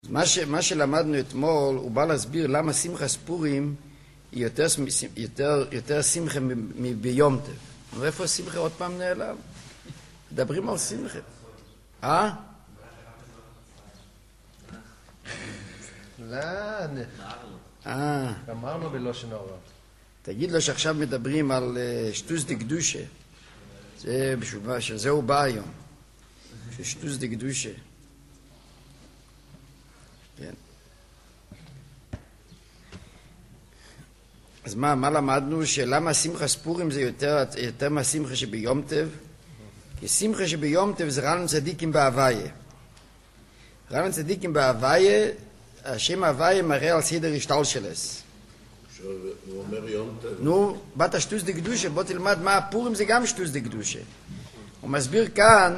מה שלמדנו אתמול, הוא בא להסביר למה שמחת פורים היא יותר שמחה מביום טוב. ואיפה השמחה עוד פעם נעלם? מדברים על שמחה. אמרנו בלושן הרע. תגיד לו שעכשיו מדברים על שטוס דקדושה. שזהו בא היום. שטוס דקדושה. כן. אז מה למדנו? שלמה שמחה ספורים זה יותר מהשמחה שביום טב? כי שמחה שביום טב זה רענן צדיקים בהוויה. רענן צדיקים בהוויה, השם ההוויה מראה על סדר השתלשלס. הוא אומר יום טב. נו, באת שטוס דקדושה, בוא תלמד מה הפורים זה גם שטוס דקדושה. הוא מסביר כאן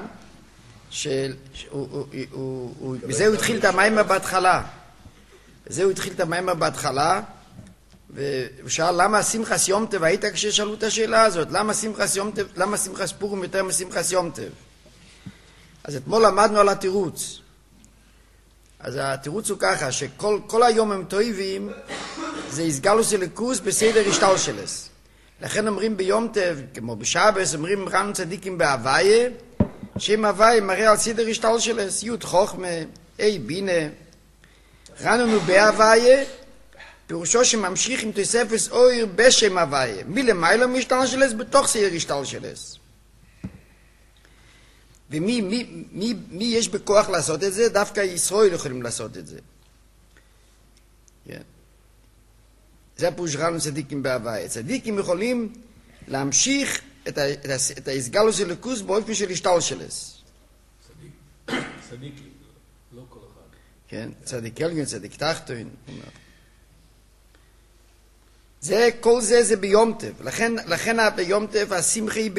בזה הוא התחיל את המיימר בהתחלה. בזה הוא התחיל את המיימר בהתחלה, והוא שאל למה שמחת יום טב, היית כששאלו את השאלה הזאת, למה שמחת פורים יותר משמחת יום טב? אז אתמול למדנו על התירוץ. אז התירוץ הוא ככה, שכל היום הם טובים, זה הסגלוס אלוקוס בסדר השתלשלס. לכן אומרים ביום טב, כמו בשבס, אומרים רענן צדיקים בהוויה, שם הוויה מראה על סדר השתלשלס, י' חוכמה, אי בינה. רענן הוא בהוויה, פירושו שממשיך עם תוספת אויר בשם הוויה. מלמעלה משתלשלס בתוך סדר השתלשלס. ומי יש בכוח לעשות את זה? דווקא ישראל יכולים לעשות את זה. כן. זה הפירוש רענן צדיקים בהוויה. צדיקים יכולים להמשיך את ההסגלוס אלוקוס באופן של השתלשלס. צדיק, לא כל אחד. כן, צדיק עליון, צדיק תחתון. כל זה ביום טב. לכן ביום טב השמחה היא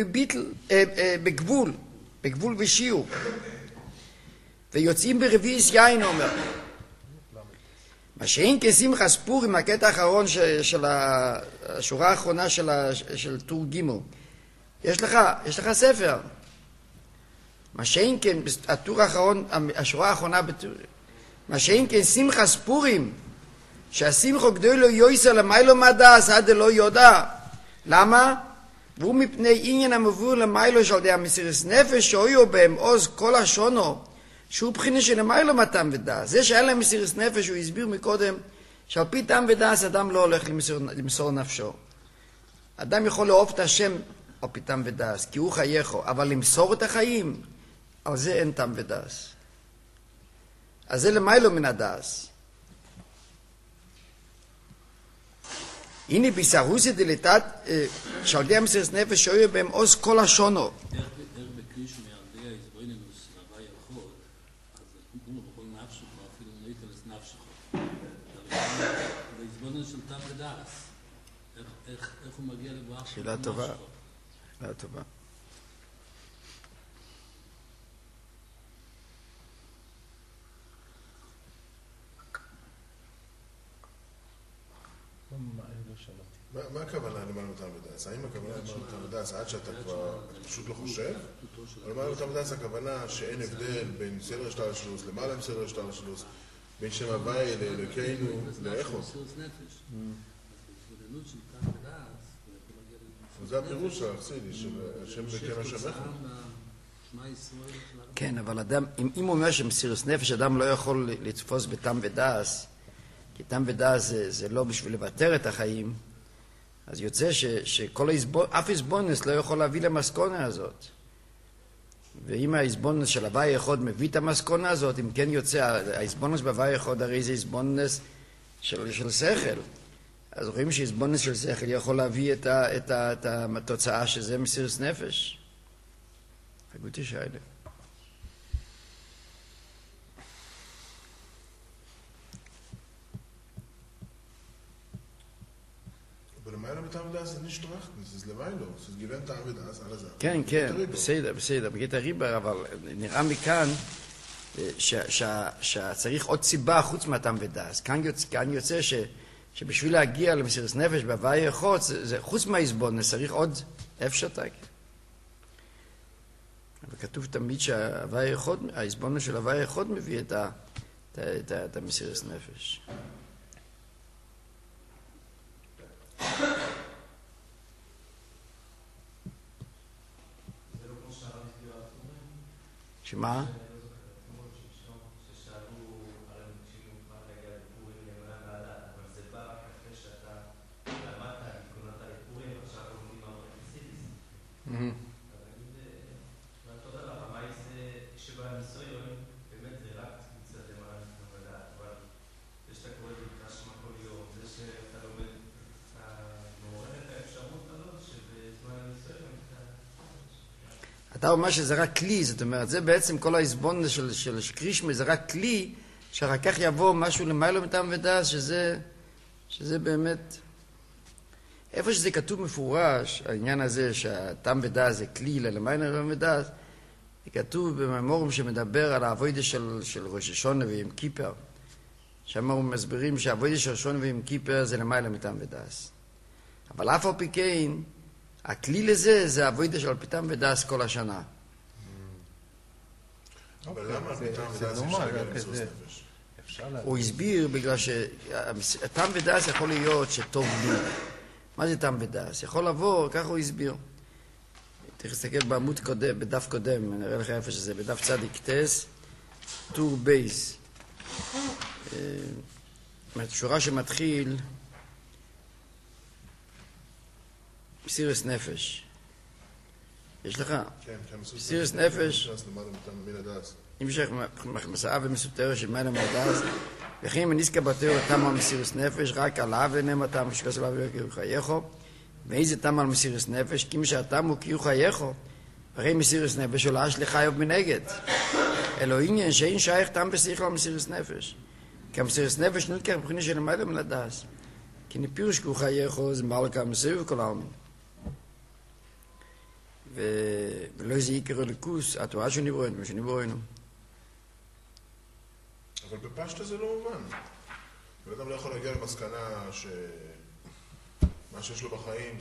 בגבול ושיעור. ויוצאים ברביעיס יין, אומר. מה שאין כשמחת ספורים, הקטע האחרון של השורה האחרונה של טור ג' יש לך ספר. מה שאין כן, הטור האחרון, השורה האחרונה בטור, מה שאין כן שמחת ספורים, שהשמחו גדולו יויסר למיילו מדס עד לא יודע. למה? והוא מפני עניין המבוא למיילו של די המסירת נפש שהויו בהם עוז כל השונו, שהוא בחינה של למיילו מתם ודס. זה שאין להם מסירת נפש, הוא הסביר מקודם, שעל פי תם ודס אדם לא הולך למסור נפשו. אדם יכול לאהוב את השם על פי תם ודס, כי הוא חייכו, אבל למסור את החיים, על זה אין תם ודס. אז זה למיילו מן הדס. הנה בישרוסי דלתת שעל די המסירת נפש שהיו בהם עוז כל השונו. איך בקריש מהרבה ההסבוינינוס הווי הלכות, אז הוא בכל נפשך, אפילו נויטלס נפשך. בהסבוינינוס של תם ודס, איך הוא מגיע לברך? שאלה טובה. שאלה טובה. מה הכוונה למעלה מתם ודס? האם הכוונה למעלה מתם ודס עד שאתה כבר פשוט לא חושב? או למעלה מתם ודס הכוונה שאין הבדל בין סדר השתלשלוס למעלה מסדר השתלשלוס, בין שם הוויה לאלוקינו לאיכות? זה הפירוש האכסידי של השם בקם השם איכות. כן, אבל אדם, אם הוא אומר שמסירת נפש אדם לא יכול לתפוס בתם ודס, כי תם ודס זה לא בשביל לוותר את החיים, אז יוצא אף הסבונס לא יכול להביא למסקונה הזאת. ואם ההסבונס של הווי אחד מביא את המסקונה הזאת, אם כן יוצא, ההסבונס בהווי אחד הרי זה הסבונס של שכל. אז רואים שהסבונס של שכל יכול להביא את התוצאה שזה מסירת נפש. הגותי שאלה. למעלה מתם ודס זה nicht trachten, זה למיילו, זה גיוון תם ודס על הזה. כן, כן, בסדר, בגיטה ריבר, אבל נראה מכאן שצריך עוד סיבה חוץ מהתם ודס. כאן יוצא שבשביל להגיע למסירת נפש בהווי אחד, חוץ מההסבונס צריך עוד אפשטק. וכתוב תמיד שההסבונס של הווי אחד מביא את המסירות נפש. שמה? אתה אומר שזה רק כלי, זאת אומרת, זה בעצם כל ההסבון של קרישמה, זה רק כלי, שאחר כך יבוא משהו למעלה מטעם ודעת, שזה באמת... איפה שזה כתוב מפורש, העניין הזה שהטעם ודעת זה כלי למעלה מטעם ודעת, זה כתוב בממורים שמדבר על העבודה של ראש השונה ועם כיפר. שם הוא מסבירים שהעבודה של ראש השונה ועם כיפר זה למעלה מטעם ודעת. אבל אף על פי כן, הכלי לזה זה העבודה של פתאום ודעת כל השנה. אבל למה פתאום ודעת אפשר להגיע למסירות נפש? הוא הסביר בגלל שהטעם ודעת יכול להיות שטוב לי. מה זה טעם ודעת? יכול לבוא, ככה הוא הסביר. תסתכל בעמוד קודם, בדף קודם, אני אראה לך איפה שזה, בדף צדיק טס, טור בייס. שורה שמתחיל מסירות נפש. יש לך? כן, מסירות נפש. אם יש לך מסעה ומסותרת של מיילה מהדס, וכי אם ניסקה בתיאור תמה מסירות נפש, רק עליו ונאמר תמה שקוס עליו וקריאו חייכו, ואיזה תמה על מסירות נפש? כי משהתם הוא קריאו חייכו, הרי מסירות נפש עולה שליחה יוב מנגד. אלוהים שאין שייך תם בשיחו על מסירות נפש. כי המסירות נפש נלקח מבחינה של מיילה מהדס. כי נפירוש קריאו חייכו זה מעלקה מסירות וכל העלמין. ולא איזה יקרו לקוס, התורה שנברוינו, מה שנברוינו. אבל בפשטה זה לא מובן. ואדם לא יכול להגיע למסקנה שמה שיש לו בחיים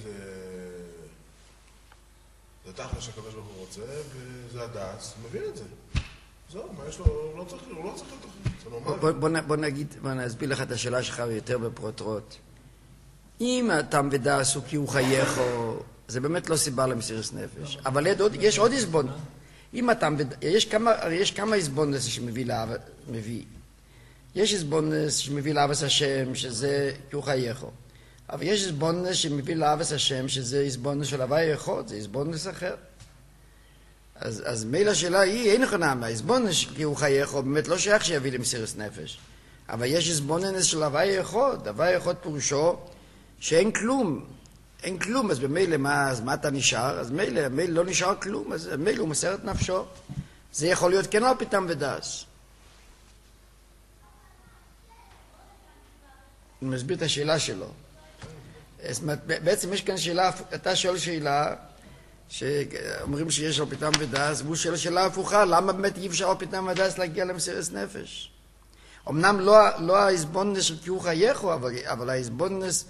זה תכלה שהקדוש ברוך הוא רוצה, וזה הדס, הוא מבין את זה. זהו, מה יש לו, הוא לא צריך להיות זה נורמלי. בוא נסביר לך את השאלה שלך יותר בפרוטרוט. אם הטעם ודס הוא כי הוא חייכו, זה באמת לא סיבה למסירות נפש. אבל יש עוד הסבון. יש כמה הסבונס שמביא יש הסבונס שמביא לאבס השם, שזה כי הוא חייכו. אבל יש הסבונס שמביא לאבס השם, שזה הסבונס של הווי אחד, זה הסבונס אחר. אז מילא השאלה היא, אין נכונה, הסבונס כי הוא חייכו, באמת לא שייך שיביא למסירות נפש. אבל יש הסבונס של הווי אחד. הווי אחד פירושו שאין כלום. אין כלום, אז במילא מה אתה נשאר? אז מילא לא נשאר כלום, אז מילא הוא מסר את נפשו. זה יכול להיות כן על פתאום ודס. אני מסביר את השאלה שלו. בעצם יש כאן שאלה, אתה שואל שאלה, שאומרים שיש על פתאום ודס, והוא שואל שאלה הפוכה, למה באמת אי אפשר על פתאום ודס להגיע למסירות נפש? אמנם לא ההסבונס של כי הוא חייכו, אבל ההסבונס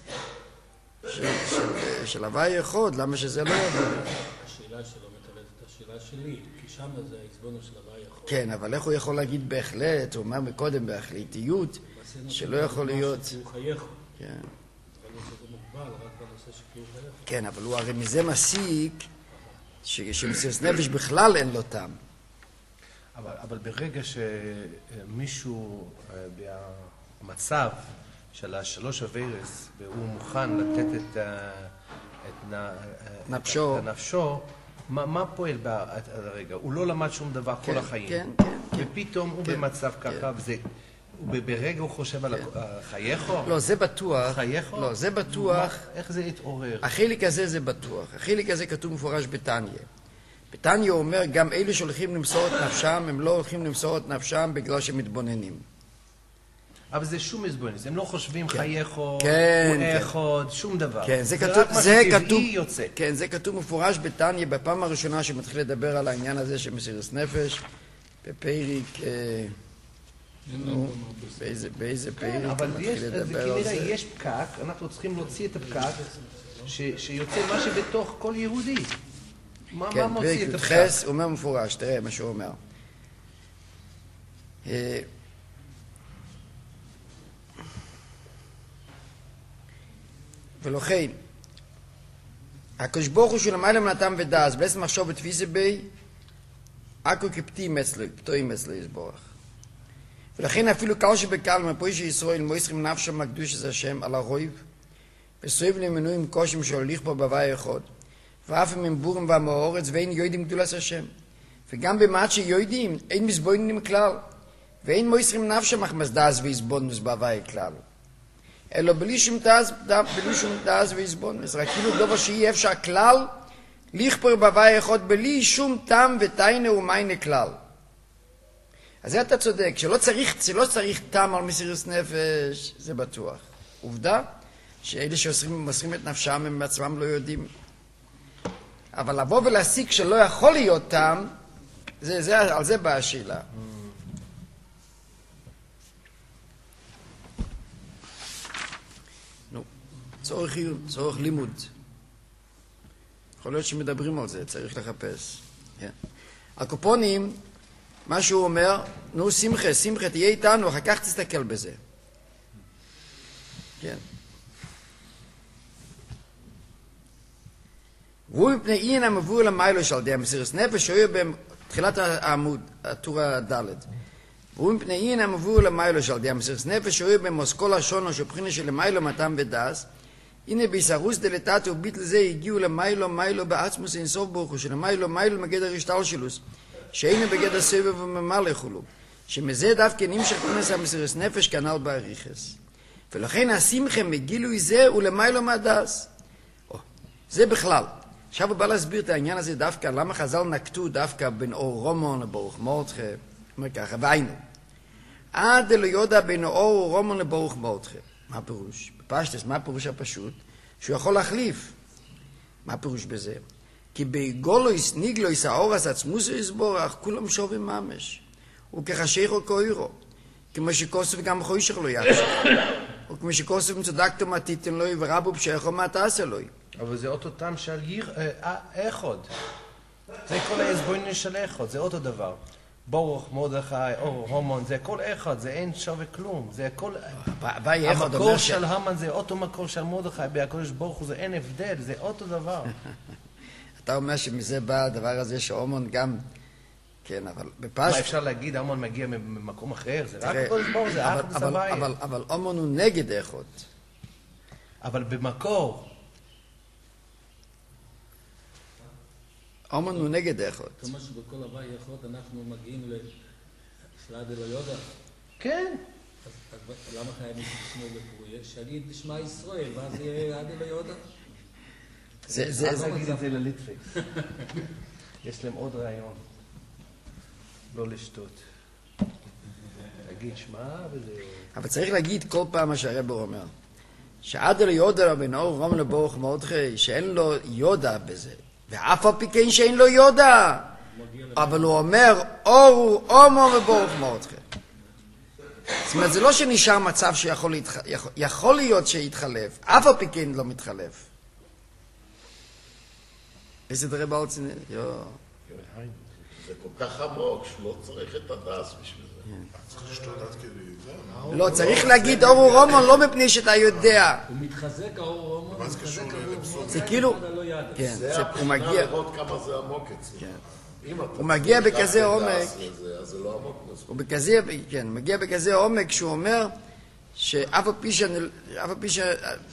של הווי אחד, למה שזה לא יבוא? השאלה שלו מתעלת את השאלה שלי, כי שם זה ההסבונוס של הווי אחד. כן, אבל איך הוא יכול להגיד בהחלט, הוא אומר מקודם בהחלטיות, שלא יכול להיות... כי הוא חייכו. כן. אבל זה מוגבל רק בנושא שכי הוא חייכו. כן, אבל הוא הרי מזה מסיק שמסירות נפש בכלל אין לו טעם. אבל ברגע שמישהו במצב של השלוש הווירס, והוא מוכן לתת את נפשו, מה פועל ברגע? הוא לא למד שום דבר כל החיים. ופתאום הוא במצב ככה, וברגע הוא חושב על חייכו? לא, זה בטוח. חייכו? לא, זה בטוח. איך זה יתעורר? החלק הזה זה בטוח. החלק הזה כתוב מפורש בתניא. בתניא הוא אומר, גם אלו שהולכים למסור את נפשם, הם לא הולכים למסור את נפשם בגלל שהם מתבוננים. אבל זה שום הסבונס, הם לא חושבים חייכו, הוא אחד, שום דבר. כן, זה כתוב מפורש בתניא, בפעם הראשונה שמתחיל לדבר על העניין הזה של מסירות נפש, בפרק, באיזה פרק מתחיל לדבר על זה? כנראה יש פקק, אנחנו צריכים להוציא את הפקק, שיוצא מה שבתוך כל יהודי. מה מוציא את הפקק? הוא אומר מפורש, תראה מה שהוא אומר. ולכן, הקדוש ברוך הוא שלמעלה מנתם ודעת, בעצם מחשוב ותפיסה בי, אקו כפתים אצלו, פתואים אצלו יסבורך. ולכן אפילו קל שבקל מפוי שישראל מויסרים נפשם הקדוש את השם על הרויב, וסויב למנויים קושים שהוליך בו בוואי אחד, ואף הם בורים והמאורץ ואין יודעים גדולת השם. וגם במעט שיודעים, אין מזבונים כלל, ואין מויסרים נפשם אך מזדז ויסבונוס בוואי כלל. אלא בלי שום דאז ויסבונוס, רק כאילו דבר שיהיה אפשר כלל, לכפור בוואי אחד בלי שום טעם ותיינה ומיינה כלל. אז זה אתה צודק, שלא צריך טעם על מסירות נפש, זה בטוח. עובדה, שאלה שמוסרים את נפשם הם בעצמם לא יודעים. אבל לבוא ולהסיק שלא יכול להיות טעם, על זה באה השאלה. צורך לימוד. יכול להיות שמדברים על זה, צריך לחפש. הקופונים, מה שהוא אומר, נו שמחה, תהיה איתנו, אחר כך תסתכל בזה. כן. והוא מפני אין המבוא למיילו של די המסירות נפש, שהוא בתחילת העמוד, הטור הדלת. והוא מפני אין המבוא למיילו של די המסירות נפש, שהוא במוסקול השונו, שבחינה של מיילו מתם ודס, הנה בישרוס דלתת וביט לזה הגיעו למיילו בעצמוס אינסוף ברוך הוא, שלמיילו מגדר השתלשלוס, שאינו בגדר סבב וממלא חולו, שמזה דווקא נמשך כנס המסירות נפש כנ"ל באריכס. ולכן השמחה מגילוי זה ולמיילו מהדס. זה בכלל. עכשיו הוא בא להסביר את העניין הזה דווקא, למה חז"ל נקטו דווקא בין אור רומן לברוך מרדכי, אומר ככה, והיינו. עד אלו יודע בין אור רומן לברוך מרדכי. מה הפירוש? בפשטס, מה הפירוש הפשוט? שהוא יכול להחליף. מה הפירוש בזה? כי בגולויס ניגלויס האורס עצמוס יסבורך, כולם שובים ממש. הוא כחשיך או כאירו. כמו שכוסף גם חוישך לא יחשך. או כמו שכוסף מצדקתו מה תיתן לו ורבו בשייך או מה תעשה לו. אבל זה אותו טעם של אחד. זה כל ההסבוינים של אחד, זה אותו דבר. ברוך, מרדכי, אור, הומן, זה כל אחד, זה אין שווה כלום. זה כל... המקור של המן זה אותו מקור של מרדכי, בהקדוש ברוך הוא זה אין הבדל, זה אותו דבר. אתה אומר שמזה בא הדבר הזה שההומן גם... כן, אבל בפשט... מה אפשר להגיד, ההומן מגיע ממקום אחר? זה רק הקדוש ברוך הוא, זה אחת מסבייה. אבל הומן הוא נגד אחד. אבל במקור... הומן הוא נגד אחד. כמו שבכל הוואי אחד אנחנו מגיעים לשלד אלו יודע. כן. אז למה חייב לשמוע בפרויה? שיגיד שמע ישראל, ואז יהיה עד אלו יודע? אז נגיד את זה לליטפקס. יש להם עוד רעיון. לא לשתות. תגיד שמע וזה... אבל צריך להגיד כל פעם מה שהרב אומר. שעד אלו יודע בין אור רומן לברוך מרדכי, שאין לו יודע בזה. ואף על פי כן שאין לו יודע. אבל הוא אומר, אור הוא אומו וברוך מרדכי. זאת אומרת, זה לא שנשאר מצב שיכול להיות שיתחלף. אף על פי כן לא מתחלף. איזה דרי באוצן? זה כל כך עמוק שלא צריך את הדס בשביל זה. צריך לשתות עד כדי... לא, צריך להגיד אור הוא רומן לא מפני שאתה יודע. הוא מתחזק האור רומן, מה זה קשור לבשור? זה כאילו... כן, הוא מגיע... זה לראות כמה זה עמוק אצלו. הוא מגיע בכזה עומק, אז זה לא עמוק מספיק. הוא בכזה, כן, מגיע בכזה עומק שהוא אומר שאף על פי ש...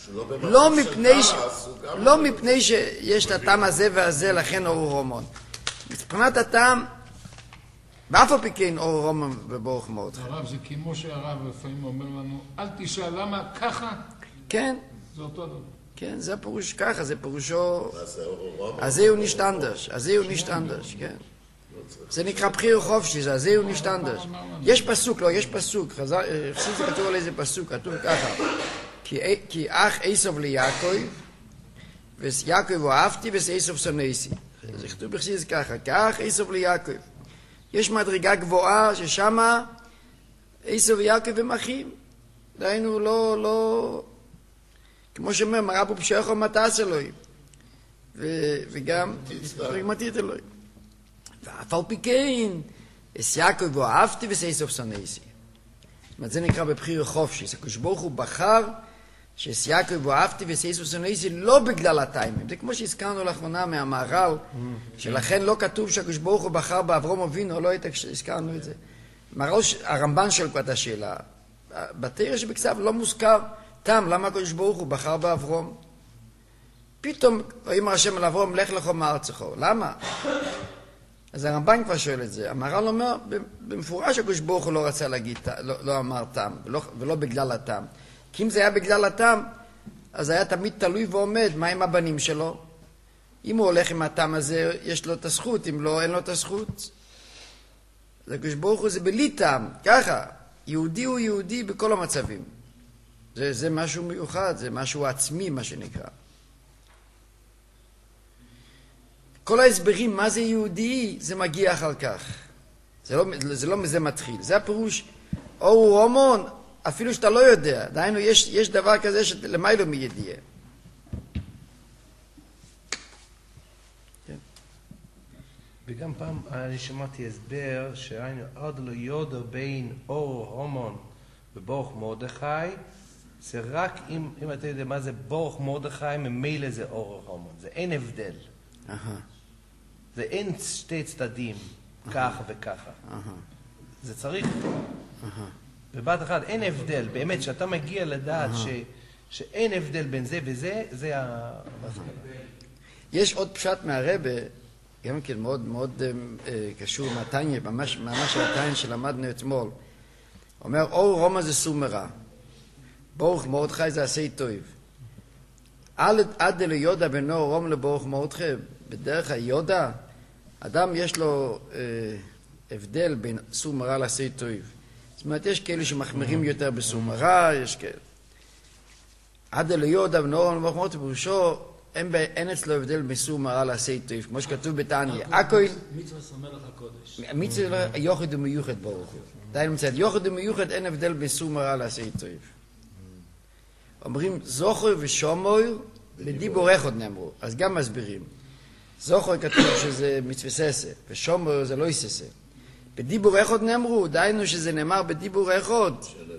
לא מפני שיש את הטעם הזה והזה, לכן אור רומן. מבחינת הטעם, ואף על פי כן אור רומן וברוך מרדכי. הרב, זה כמו שהרב לפעמים אומר לנו, אל תשאל למה ככה? כן. זה אותו דבר. כן, זה הפירוש ככה, זה פירושו... אז זהו נשתנדש, כן. זה נקרא בחיר חופשי, זה זהו נשתנדש. יש פסוק, לא, יש פסוק. חסיד זה כתוב על איזה פסוק, כתוב ככה. כי אח עשו ליעקב, ויעקב אהבתי ועשו שנאתי. זה כתוב בחסיד זה ככה, כי אח עשו ליעקב. יש מדרגה גבוהה ששמה עשו ויעקב הם אחים. דהיינו לא... כמו שאומר, מרבו בשייכו מטס אלוהים. וגם, פרגמתית אלוהים. ואף על פי כן, אס יעקב ואהבתי וסייסוף שנאתי. זאת אומרת, זה נקרא בבחיר חופשי. הקדוש ברוך הוא בחר שסייעקב ואהבתי וסייסו שנאיסי לא בגלל הטיימים. זה כמו שהזכרנו לאחרונה מהמהר"ל, שלכן לא כתוב שהקדוש ברוך הוא בחר באברהם אבינו, לא היית כשהזכרנו את זה. הרמב"ן שואל כבר את השאלה. בתורה שבכתב לא מוזכר טעם למה הקדוש ברוך הוא בחר באברהם. פתאום ויאמר השם אל אברהם לך לך מארצך. למה? אז הרמב"ן כבר שואל את זה. המהר"ל אומר במפורש הקדוש ברוך הוא לא רצה להגיד, לא אמר טעם, ולא בגלל הטעם. כי אם זה היה בגלל הטעם, אז היה תמיד תלוי ועומד מה עם הבנים שלו. אם הוא הולך עם הטעם הזה, יש לו את הזכות, אם לא, אין לו את הזכות. אז הקדוש ברוך הוא זה בלי טעם, ככה. יהודי הוא יהודי בכל המצבים. זה משהו מיוחד, זה משהו עצמי, מה שנקרא. כל ההסברים מה זה יהודי, זה מגיע אחר כך. זה לא מזה מתחיל. זה הפירוש, אור הומון, אפילו שאתה לא יודע. דהיינו, יש דבר כזה שלמיילו מי ידיעה. וגם פעם אני שמעתי הסבר שהיינו עד לא יודע בין אור הומון וברוך מרדכי, זה רק אם אתה יודע מה זה ברוך מרדכי, ממילא זה אור הומון. זה אין הבדל. זה אין שתי צדדים, ככה וככה. זה צריך... בבת אחת אין הבדל, באמת, שאתה מגיע לדעת שאין הבדל בין זה וזה, זה המסקנה. יש עוד פשט מהרבה, גם כן מאוד מאוד קשור עם התניא, ממש התניא שלמדנו אתמול. אומר, אור רומא זה סומרה, ברוך מרדכי זה עשי טוב. עד אלו יודע בין אור רומא לברוך מרדכי, בדרך היודע, אדם יש לו הבדל בין סומרה לעשי טוב. זאת אומרת, יש כאלה שמחמירים יותר בסומרה, יש כאלה. עד אלו יודע בין אור רומא לברוך מרדכי, פירושו, אין אצלו הבדל מסומרה לעשי טוב, כמו שכתוב בתניא. מצווה סמלך הקודש. מצווה יוחד ומיוחד ברוך הוא. דהיינו מצד יוחד ומיוחד אין הבדל בסומרה לעשי טוב. אומרים זוכר ושומר בדיבור אחד נאמרו, אז גם מסבירים. זוכר כתוב שזה מצווה ססה, ושומר זה לא יססה. בדיבור אחד נאמרו, דהיינו שזה נאמר בדיבור אחד.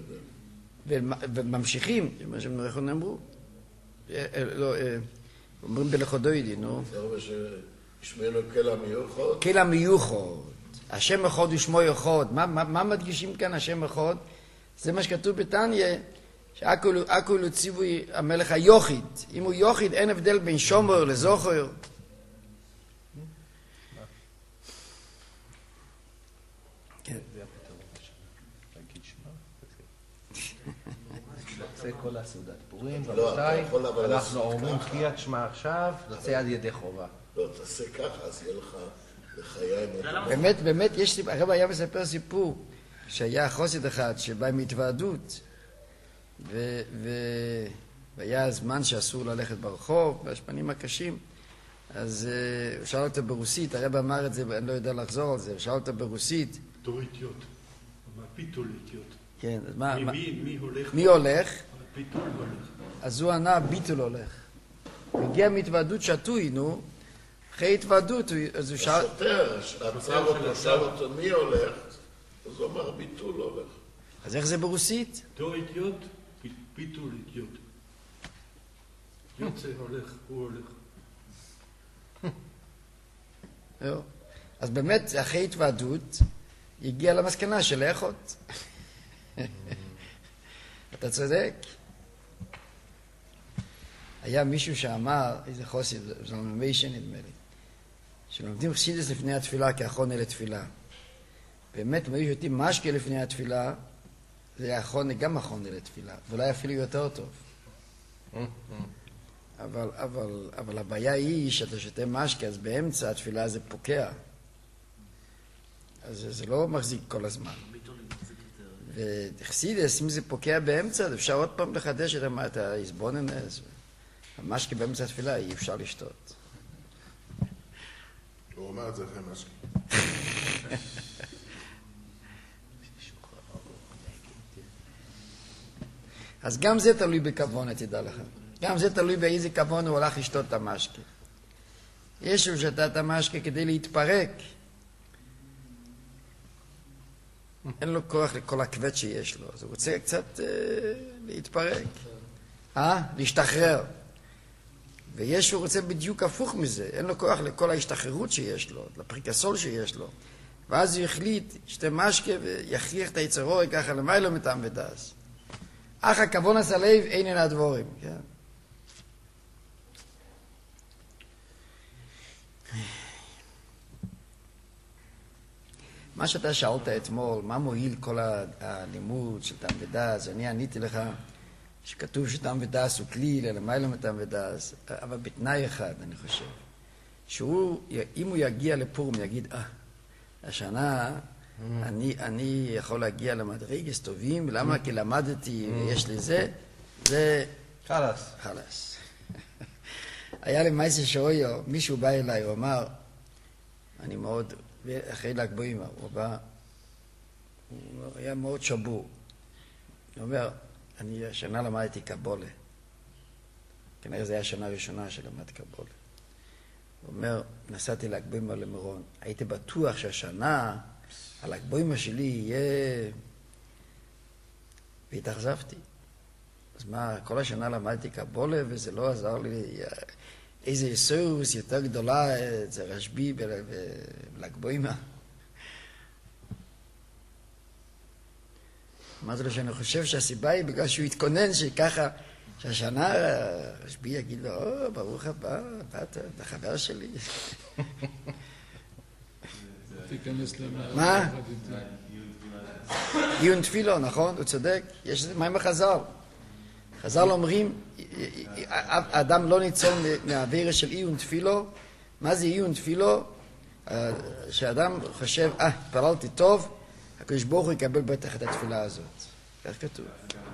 וממשיכים, מה שהם אחד נאמרו. אומרים בלכודוידי, נו. זה הרבה שישמענו כל המיוחד. כל המיוחד. השם אחד ושמו אחד. מה מדגישים כאן השם אחד? זה מה שכתוב בתניא, שהכל הוא ציווי המלך היוחיד. אם הוא יוחיד, אין הבדל בין שומר לזוכר. זה כל הסעודת פורים, רבותיי, אנחנו אומרים קריאת שמע עכשיו, נצא עד ידי חובה. לא, תעשה ככה, אז יהיה לך לחיים. באמת, הרב היה מספר סיפור, שהיה חוסד אחד שבא עם התוועדות, והיה זמן שאסור ללכת ברחוב, בהשפנים הקשים, אז הוא שאל אותו ברוסית, הרב אמר את זה, אני לא יודע לחזור על זה, הוא שאל אותו ברוסית. תוריתיות, פיתוליתיות. כן, אז מה? מי הולך? מי הולך? פיתול הולך. אז הוא ענה, ביטול הולך. הוא הגיע מהתוועדות שטוי, נו. אחרי התוועדות, אז הוא שאל... השוטר, עצר אותו, שאל אותו מי הולך, אז הוא אמר ביטול הולך. אז איך זה ברוסית? תוריתיות, פיתוליתיות. יוצא הולך, הוא הולך. אז באמת, אחרי התוועדות, הגיע למסקנה של לאחות. אתה צודק. היה מישהו שאמר, איזה חוסי, זה ממיישן נדמה לי, שלומדים חסידס לפני התפילה כאחרונה לתפילה. באמת, אם היו שותים משקה לפני התפילה, זה היה גם אחרונה לתפילה, ואולי אפילו יותר טוב. אבל הבעיה היא שאתה שותה משקה, אז באמצע התפילה זה פוקע. אז זה לא מחזיק כל הזמן. וחסידס, אם זה פוקע באמצע, אפשר עוד פעם לחדש את ההסבוננס. המשקה באמצע התפילה, אי אפשר לשתות. הוא אומר את זה אחרי משקה. אז גם זה תלוי בכוונה, תדע לך. גם זה תלוי באיזה כוונה הוא הולך לשתות את המשקה. יש שהוא שתה את המשקה כדי להתפרק. אין לו כוח לכל הכבד שיש לו, אז הוא רוצה קצת להתפרק. להשתחרר. וישו רוצה בדיוק הפוך מזה, אין לו כוח לכל ההשתחררות שיש לו, לפריקסול שיש לו. ואז הוא החליט, שתי משקה ויכריח את היצרו ככה למיילו מטעם ודס. אך הכוונס הלב אינן הדבורים, כן? מה שאתה שאלת אתמול, מה מועיל כל הלימוד של טעם ודס, אני עניתי לך שכתוב שטעם ודס הוא כלי למיילו מטעם ודס, אבל בתנאי אחד, אני חושב, שהוא, אם הוא יגיע לפורים, יגיד, השנה אני יכול להגיע למדרגות טובים, למה? כי למדתי ויש לי זה חלס. היה לי מייסה שאויו, מישהו בא אליי, הוא אמר, אני מאוד, אחרי ל"ג בעומר, הוא בא, הוא היה מאוד שבור. הוא אומר, אני השנה למדתי קבולה. כנראה זו הייתה השנה הראשונה שלמדתי קבולה. הוא אומר, נסעתי ל"ג בעומר למירון. הייתי בטוח שהשנה, הל"ג בעומר שלי יהיה... והתאכזבתי. אז מה, כל השנה למדתי קבולה וזה לא עזר לי. איזה יסוס יותר גדולה, זה רשב"י בל"ג בעומר. אמרתי לו שאני חושב שהסיבה היא בגלל שהוא התכונן שככה, שהשנה רשב"י יגיד לו, ברוך הבא, באת, אתה חבר שלי. תיכנס למה... מה? עיון תפילו, נכון? הוא צודק. יש מה עם החז"ל? חז"ל אומרים, האדם לא ניצול מהעבירה של עיון תפילו. מה זה עיון תפילו? שהאדם חושב, התפללתי טוב, הקדוש ברוך הוא יקבל בטח את התפילה הזאת. כך כתוב.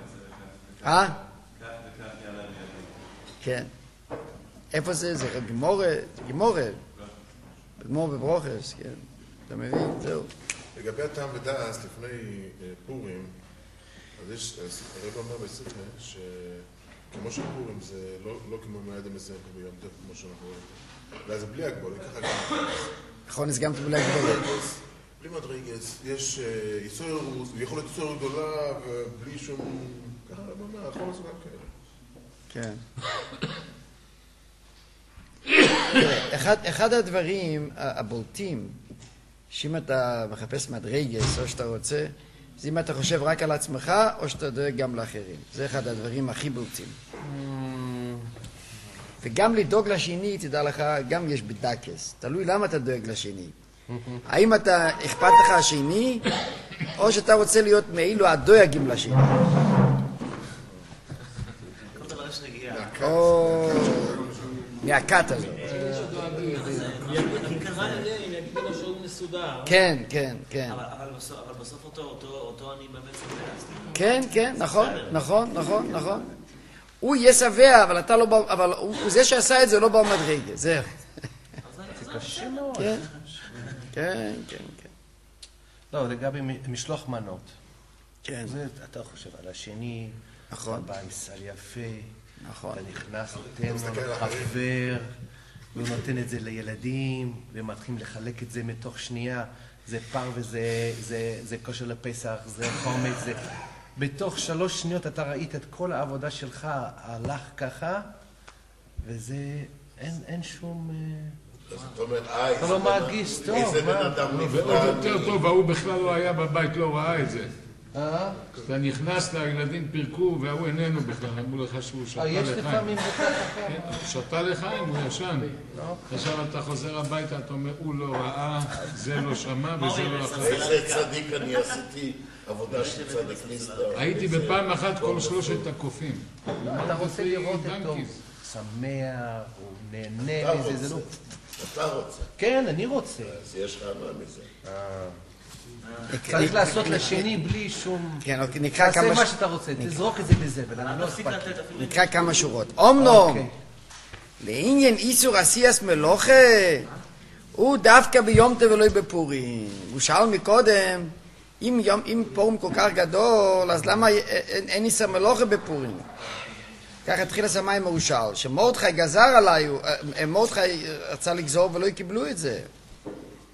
כן. איפה זה? זה גמורה בברוכס, כן. אתה מבין? זהו. לגבי הטעם ודס, לפני פורים, אז יש, הרב אומר בספר, שכמו שפורים זה לא כמו מועד המסיים ביום טוב, כמו שאנחנו רואים. אולי זה בלי הגבול, ככה גם... נכון, אז גם בלי הגבול. בלי מדרגס, יש איסור, יכול להיות איסור גדולה ובלי שום... ככה, מה, יכול לעשות גם כאלה. כן. אחד הדברים הבולטים, שאם אתה מחפש מדרגס או שאתה רוצה, זה אם אתה חושב רק על עצמך או שאתה דואג גם לאחרים. זה אחד הדברים הכי בולטים. וגם לדאוג לשני, תדע לך, גם יש בדקס. תלוי למה אתה דואג לשני. האם אתה אכפת לך השני, או שאתה רוצה להיות מאילו הדואגים לשני. או מהכת הזאת. כן, כן, כן. אבל בסוף אותו אני באמת שבע. כן, כן, נכון. הוא יהיה שבע, אבל אתה לא... אבל זה שעשה את זה לא במדרגה, זהו. זה קשה מאוד. כן. לא, לגבי משלוח מנות. כן. אתה חושב על השני, נכון. אתה בא עם סל יפה, נכון. אתה נכנס, נותן לו חבר, והוא נותן את זה לילדים, ומתחילים לחלק את זה מתוך שנייה, זה פר וזה כושר לפסח, זה חומץ, זה... בתוך 3 שניות אתה ראית את כל העבודה שלך, הלך ככה, וזה, אין שום... אתה לא מרגיש טוב, איזה בן אדם נפלא. ועוד יותר טוב, ההוא בכלל לא היה בבית, לא ראה את זה. אתה נכנס לילדים פירקו, והוא איננו בכלל, אמרו לך שהוא שתה לחיים. יש לפעמים בכלל. שתה לחיים, הוא ישן. עכשיו אתה חוזר הביתה, אתה אומר, הוא לא ראה, זה לא שמע וזה לא אחר. איזה צדיק אני עשיתי עבודה של צדיק נסתר. הייתי בפעם אחת כל 3 הקופים. אתה רוצה לראות אותו שמח, הוא נהנה מזה, זה לא... אתה רוצה. כן, אני רוצה. אז יש לך מה מזה. צריך לעשות לשני בלי שום... כן, נקרא תעשה כמה... מה שאתה רוצה, תזרוק את זה בזבל, אני לא אספק. נקרא כמה שורות. אומנום, לעניין איסור עשייס מלוכה, הוא דווקא ביום טוב ולא בפורים. הוא שאל מקודם, אם פורים כל כך גדול, אז למה אין איסור מלוכה בפורים? כך התחיל השמיים מרושל, שמרדכי גזר עליי, מרדכי רצה לגזור ולא קיבלו את זה.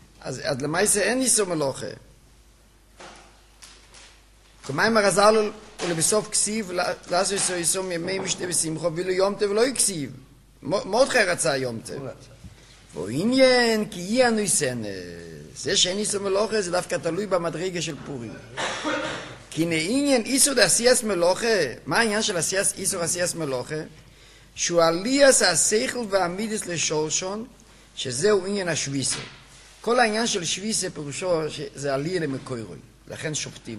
אז למעשה אין איסור מלוכה. כלומר, הרז"ל ולבסוף כסיב, לעשו יסום ימי משתה בשמחו, ואילו יום טוב לא יקסיב. מרדכי רצה יום טוב. ועניין כי יהיה הנויסנס. זה שאין איסו מלוכה זה דווקא תלוי במדרגה של פורים. כי נעניין איסו דעשייס מלוכה, מה העניין של איסו עשייס מלוכה? שהוא עלייס השכל והמידס לשורשון, שזהו עניין השוויסה. כל העניין של שוויסה פירושו שזה עליה למקוירוי, לכן שופטים.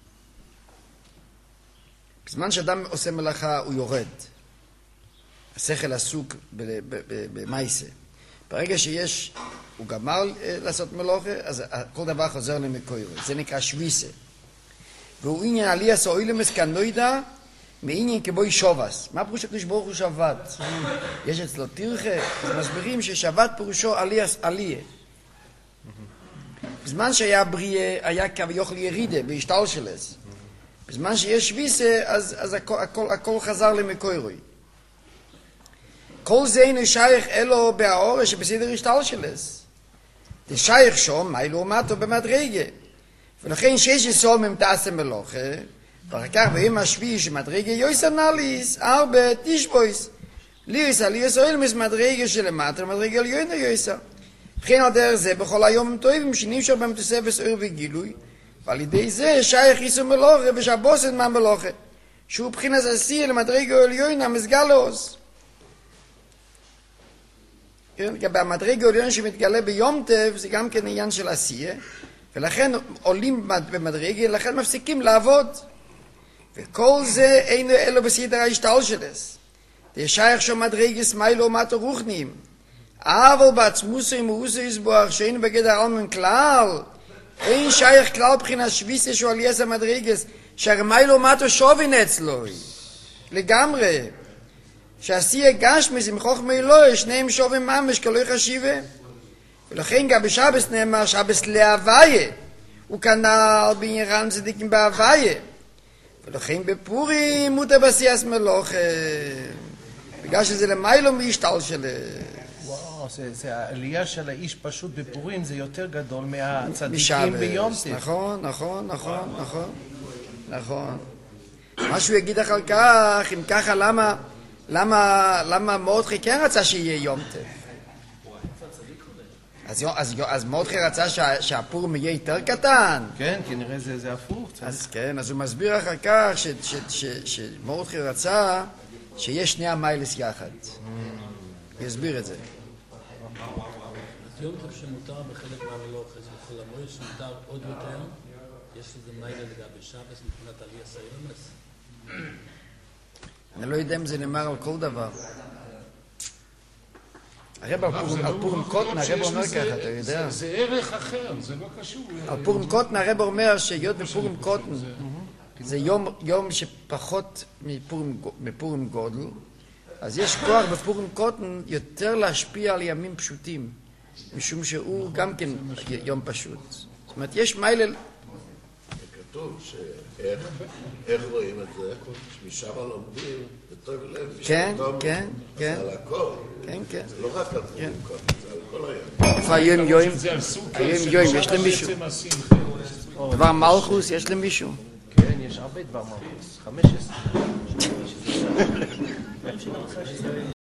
בזמן שאדם עושה מלאכה הוא יורד. השכל עסוק במייסה. ברגע שיש, הוא גמר לעשות מלאכה, אז כל דבר חוזר למקוירוי. זה נקרא שוויסה. והוא עניין עלייס אוילמס כנוידע, מעניין כבוי שובס. מה פירוש הקדוש ברוך הוא שבת? יש אצלו תרחה, אז מסבירים ששבת פירושו עליה. בזמן שהיה בריאה, היה כביכול ירידה, בהשתלשלס. בזמן שיש שוויסה, אז הכל חזר למקוירוי. כל זה אינו שייך אלו בהאורש שבסדר השתלשלס. זה שייך שום, מה אלו ומתו במדרגה. ולכן שיש יסול ממתעשה מלוכה, ואחר כך בהם השביעי שמדרגה יויסה נליס, ארבע תשבויס. ליויסה, ליויסה אילמס מדרגה שלמטה, מדרגה ליוינה יויסה. וכן על דרך זה בכל היום הם טובים, שנמשך בהם תוספת אור וגילוי, ועל ידי זה שייך איסו מלוכה ושבוסת מהמלוכה, שהוא בחינת עשייה למדרגה עליונה מסגל לעוז. במדרגה עליונה שמתגלה ביום טב זה גם כן עניין של עשייה, ולכן עולים במדרגה, לכן מפסיקים לעבוד. וכל זה אינו אלו בסדר ההשתלשלס. זה שייך שם מדרגה סמיילו ומטו רוחניים. אבל בעצמוסו עם מאוסו יסבוח שאין בגדר עלמן כלל, אין שייך כלל בחינה שוויסה שהוא עלייס המדרגס, שהרמיילו ומטו שובין אצלו. לגמרי. שעשייה גשמיס עם חוכמה אלוהי, שניהם שובים ממש כלוי חשיבה. ולכן גם בשבס נאמר שבס להוויה, הוא כנ"ל בעניין צדיקים בהוויה. ולכן בפורים מותר בעשייס מלוכה, בגלל שזה למיילו מהשתלשלס. וואו, זה העלייה של האיש פשוט בפורים זה יותר גדול מהצדיקים ביום טוב. נכון. מה שהוא יגיד אחר כך, אם ככה למה מרדכי כן רצה שיהיה יום טוב? אז מרדכי רצה שהפורים יהיה יותר קטן? כן, כנראה זה הפוך. אז כן, אז הוא מסביר אחר כך שמרדכי רצה שיש שני המיילס יחד. הוא יסביר את זה. יום טוב שמותר בחלק מהמלוכה, זה יכול למרות שמותר עוד יותר, יש לזה מיילה לגבי שבס מבחינת עלייה סיומס. אני לא יודע אם זה נאמר על כל דבר. הרב על פורים קוטנה, הרב אומר ככה, אתה יודע? זה ערך אחר, זה לא קשור. על פורים קוטנה הרב אומר שהיות בפורים קוטן זה יום שפחות מפורים גודל, אז יש כוח בפורים קוטן יותר להשפיע על ימים פשוטים, משום שהוא גם כן יום פשוט. זאת אומרת, יש מיילל... כתוב איך רואים את זה, משם לומדים בטוב לב, כן. זה על הכל. כן. זה לא רק על פורים קוטן, זה על כל היום. איפה היום יום, יש למישהו? דבר מלכוס, יש למישהו? כן, יש הרבה דבר מלכוס. 15.